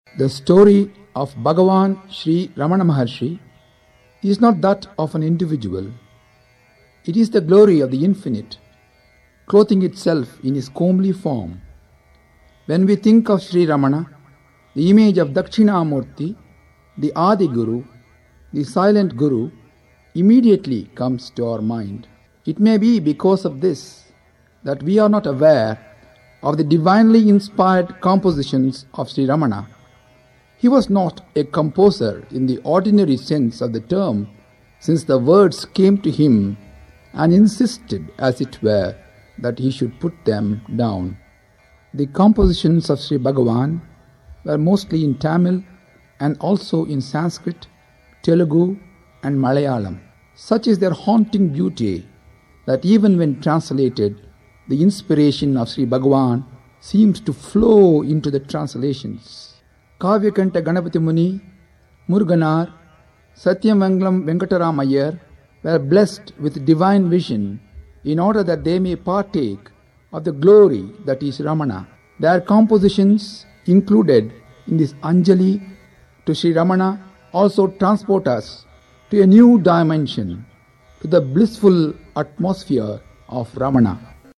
The story of Bhagavan Sri Ramana Maharshi is not that of an individual. It is the glory of the infinite, clothing itself in his comely form. When we think of Sri Ramana, the image of Dakshinamurti, the Adi Guru, the silent Guru, immediately comes to our mind. It may be because of this that we are not aware of the divinely inspired compositions of Sri Ramana. He was not a composer in the ordinary sense of the term, since the words came to him and insisted, as it were, that he should put them down. The compositions of Sri Bhagavan were mostly in Tamil and also in Sanskrit, Telugu and Malayalam. Such is their haunting beauty that even when translated, the inspiration of Sri Bhagavan seems to flow into the translations. Kavyakanta Ganapati Muni, Muruganar, Satyamangalam Venkataramayar were blessed with divine vision in order that they may partake of the glory that is Ramana. Their compositions included in this Anjali to Sri Ramana also transport us to a new dimension, to the blissful atmosphere of Ramana.